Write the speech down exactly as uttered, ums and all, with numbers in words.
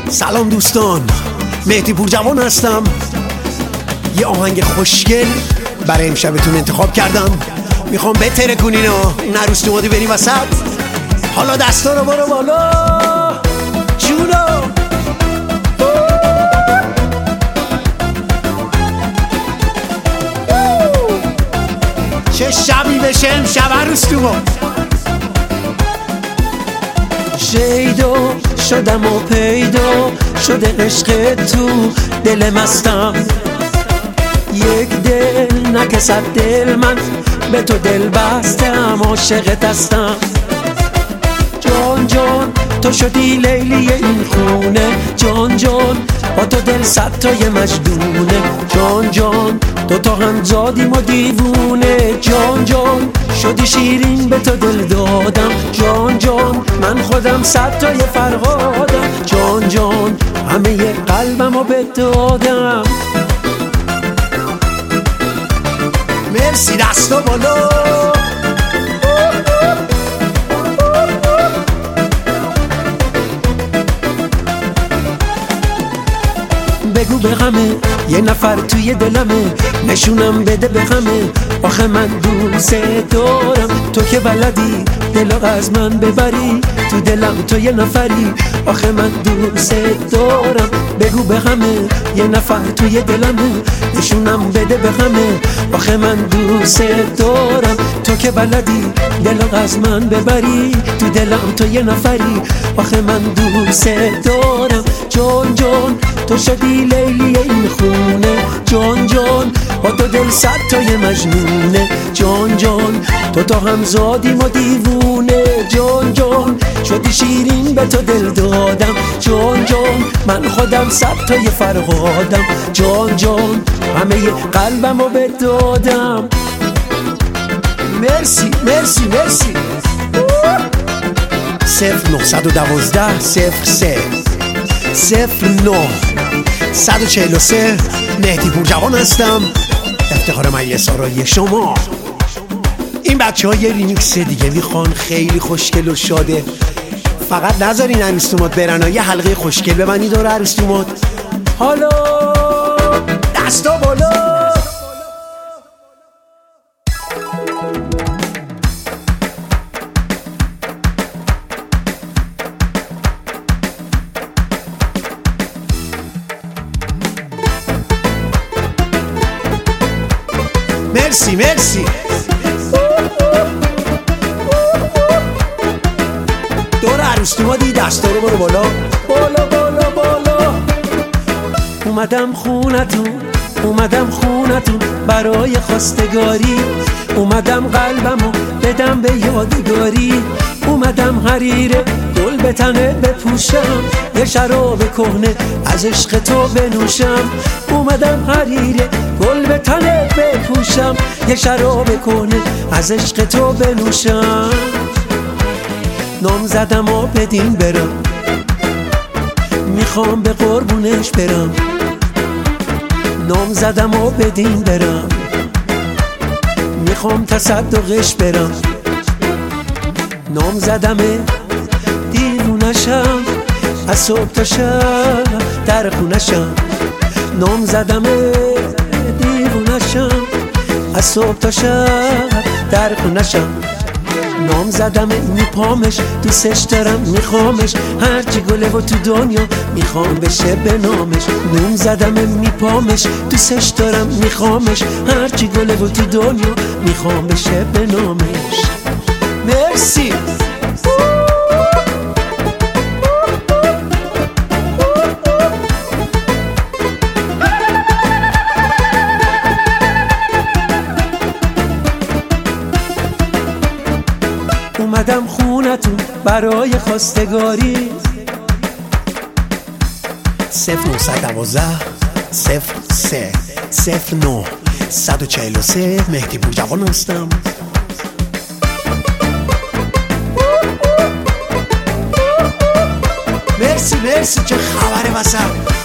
سلام دوستان، مهدی پورجوان هستم. یه آهنگ خوشگل برای امشبتون انتخاب کردم. میخوام بترکونین و اون عروس دومادی بریم وسط. حالا دستا رو برو بالا جونو. چه شبی بشه امشب عروس دوماد. شیدا شدم و پیدا شده عشق تو دل مستم. یک دل نه صد دل، من به تو دل بستم، عاشقت هستم. جان جان تو شدی لیلی این خونه، جان جان با تو دل صد تای مجنونه. جان جان دو تا هم زادیم و دیوونه. جان جان شدی شیرین به تو دل دادم. جان جان من خودم صد تای فرهادم. جان جان همه ی قلبم رو بدادم. مرسی دستا بالا. بگو به غمه یه نفر توی دلمه، نشونم بده به غمه. آخه من دوست دارم تو که بلدی دلو از من ببری، تو دلم تو یه نفری. آخه من دوست دارم بگو به غمه یه نفر توی دلمه، نشونم بده به غمه. آخه من دوست دارم تو که بلدی دلو از من ببری، تو دلم تو یه نفری. آخه من دوست دارم. جان جان تو شدی لیلی این خونه، جان جان با تو دل صد تای مجنونه. جان جان تو تا هم زادیم و دیوونه. جان جان شدی شیرین به تو دل دادم. جان جان من خودم صد تای فرهادم. جان جان همه ی قلبم رو بدادم. مرسی مرسی مرسی. صفر نهصد و دوازده صفر سه صفر نه صد و چهل و سه مهدی پورجوان هستم، افتخار مجلس آرایی شما. این بچه ها یه ریمیکس دیگه میخوان، خیلی خوشگل و شاده. فقط نذارین عروس دوماد برن و یه حلقه خوشگل ببندید دور عروس دوماد. حالا دستا بالا. مرسی مرسی. دور عروس دومادی دستا رو برو بالا بالا بالا بالا. اومدم خونتون اومدم خونتون برای خواستگاری. اومدم قلبمو بدم به یادگاری. اومدم حریره گل به تنه بپوشم، یه شراب کهنه از عشق تو بنوشم. اومدم حریره گل به تنه بپوشم، یه شراب کهنه از عشق تو بنوشم. نام زدم و بدین برم، میخوام به قربونش برم. نام زدم و بدین برم، میخوام تصدقش برم. نام زدمه دیوونشم، از صبح تا شب در خونشم. نام زدمه دیوونشم، از صبح تا شب در خونشم. نام زدمه میپامش، دوستش دارم میخوامش. هرچی گله و تو دنیا میخوام بشه به نامش. نام زدمه میپامش، دوستش دارم میخوامش. هرچی گله و تو دنیا میخوام بشه به نامش. مرسی. اومدم خونتون برای خواستگاری. صفر نهصد دوازده صفر سه صفر نه صد و چهل و سه مهدی پورجوان هستم. مرسی مرسی. چه خبره واسم؟